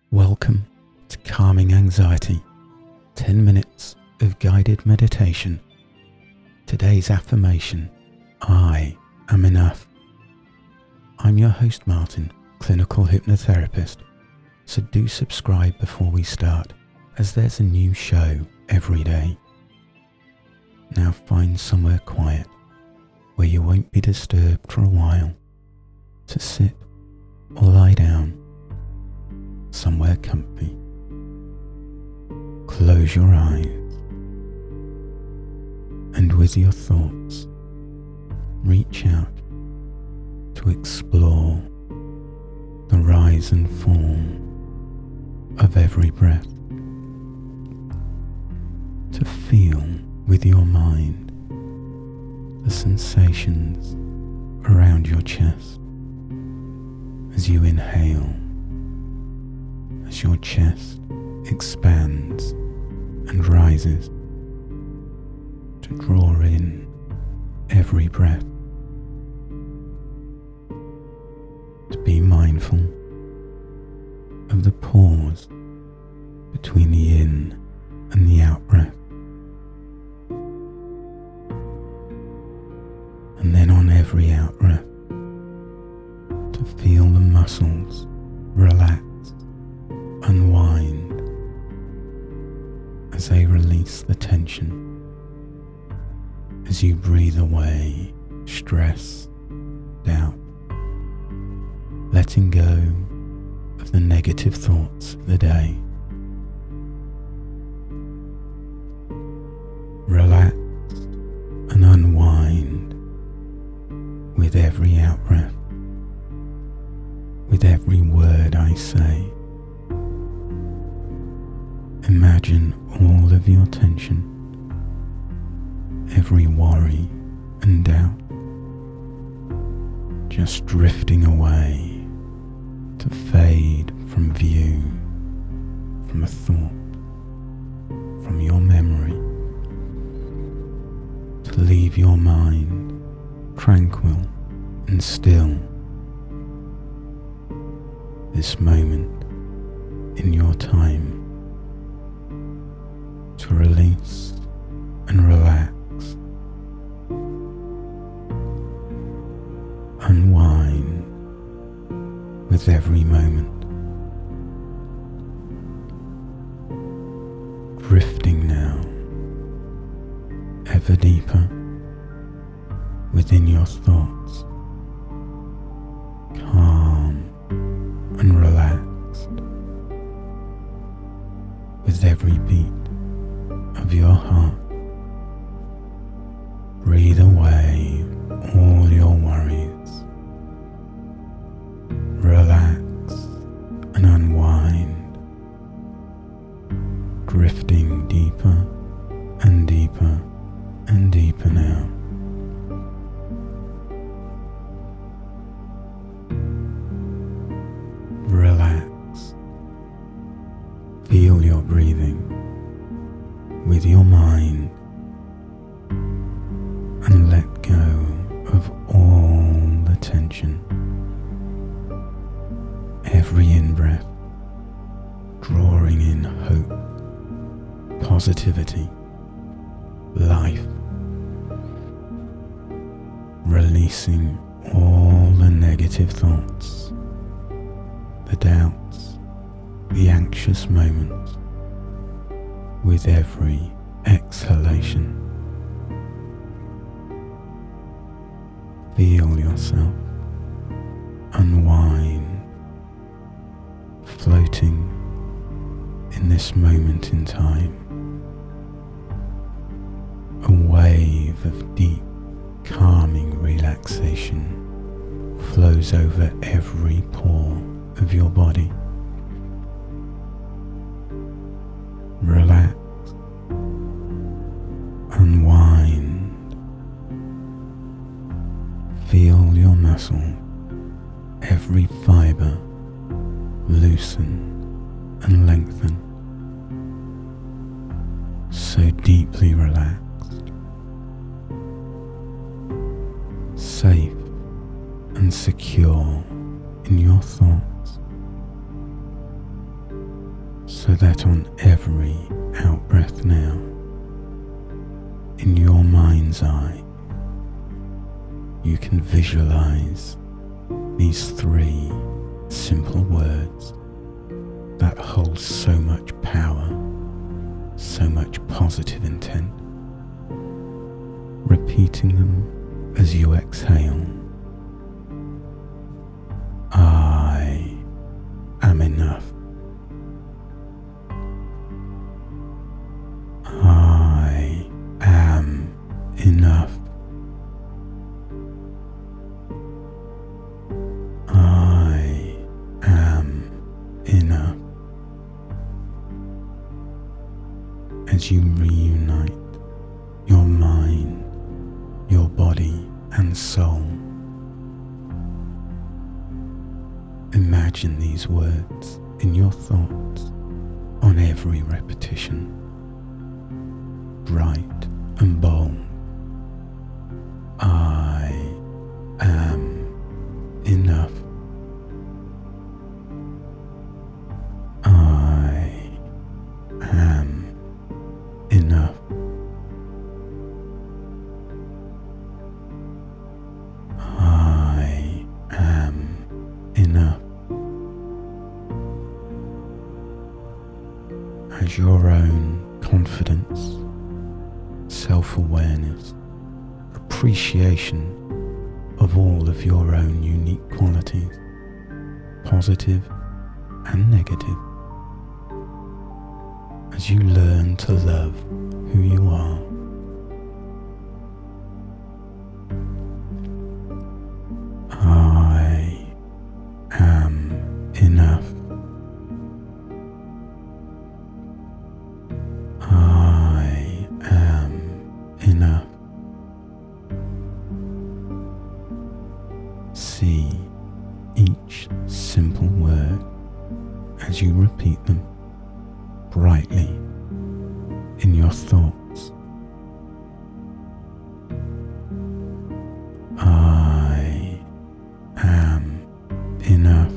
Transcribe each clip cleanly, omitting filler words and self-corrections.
Welcome to Calming Anxiety, 10 minutes of guided meditation. Today's affirmation, I am enough. I'm your host Martin, clinical hypnotherapist, so do subscribe before we start, as there's a new show every day. Now find somewhere quiet, where you won't be disturbed for a while, to sit or lie down. Somewhere comfy. Close your eyes, and with your thoughts, reach out to explore the rise and fall of every breath, to feel with your mind the sensations around your chest as you inhale, as your chest expands and rises, to draw in every breath, to be mindful of the pause between the in and the out breath, and then on every out breath to feel the muscles relax, unwind as they release the tension, as you breathe away stress, doubt, letting go of the negative thoughts of the day. Relax and unwind with every out breath, with every word I say. Imagine all of your tension, every worry and doubt, just drifting away to fade from view, from a thought, from your memory, to leave your mind tranquil and still. This moment in your time to release and relax, unwind with every moment, drifting now ever deeper within your thoughts, calm and relaxed with every beat of your heart. Breathe away all your worries. Relax and unwind, drifting deeper and deeper and deeper now. Relax. Feel your breathing with your mind, and let go of all the tension. Every in-breath drawing in hope, positivity, life, releasing all the negative thoughts, the doubts, the anxious moments, with every exhalation. Feel yourself unwind, floating in this moment in time. A wave of deep, calming relaxation flows over every pore of your body. Relax, unwind, feel your muscle, every fiber loosen and lengthen, so deeply relaxed, safe and secure in your thoughts. so that on every out-breath now, in your mind's eye, you can visualize these 3 simple words that hold so much power, so much positive intent. Repeating them as you exhale. I am enough. I am enough. I am enough. As you reunite your mind, your body and soul, imagine these words in your thoughts on every repetition, bright and bold. I am enough. I am enough. I am enough. As your own confidence, self-awareness, appreciation of all of your own unique qualities, positive and negative, as you learn to love who you are. I am enough. I am enough. See each simple word as you repeat them brightly in your thoughts. I am enough.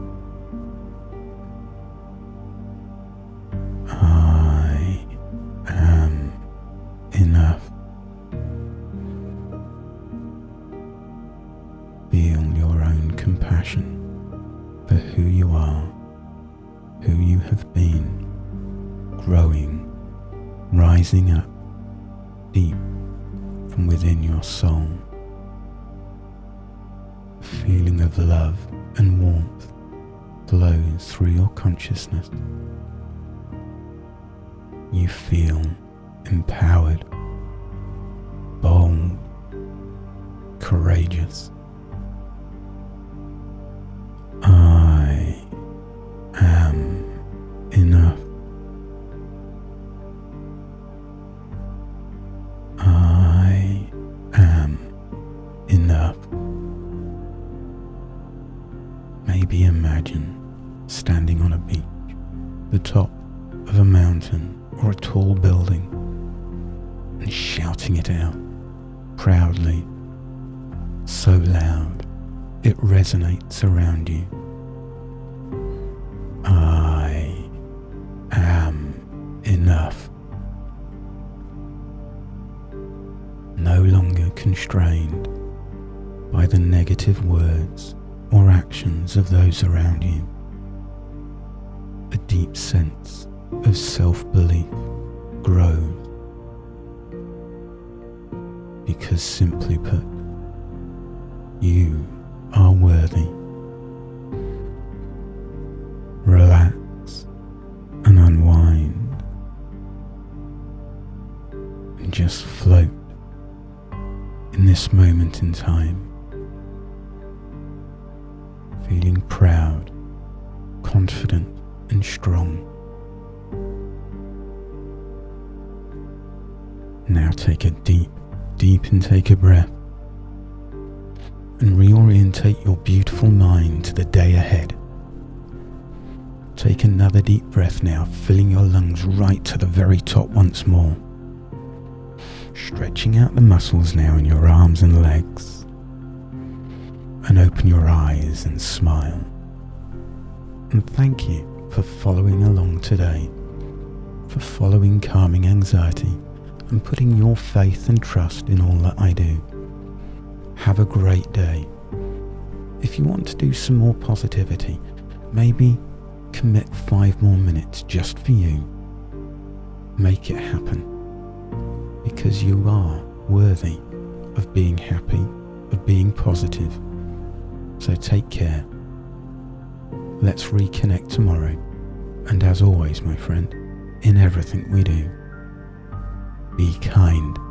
I am enough. Feel your own compassion for who you are, who you have been, growing, rising up deep from within your soul. A feeling of love and warmth flows through your consciousness. You feel empowered, bold, courageous. I am enough. I am enough. Maybe imagine standing on a beach, the top of a mountain or a tall building, and shouting it out proudly, so loud it resonates around you. I am enough. No longer constrained by the negative words or actions of those around you. A deep sense of self-belief grows because, simply put, you are worthy. Relax and unwind and just float in this moment in time, feeling proud, confident and strong. Now take a deep intake of breath and reorientate your beautiful mind to the day ahead. Take another deep breath now, filling your lungs right to the very top once more. Stretching out the muscles now in your arms and legs. And open your eyes and smile. And thank you for following along today, for following Calming Anxiety and putting your faith and trust in all that I do. Have a great day. If you want to do some more positivity, maybe commit 5 more minutes just for you. Make it happen, because you are worthy of being happy, of being positive. So take care. Let's reconnect tomorrow. And as always, my friend, in everything we do, be kind.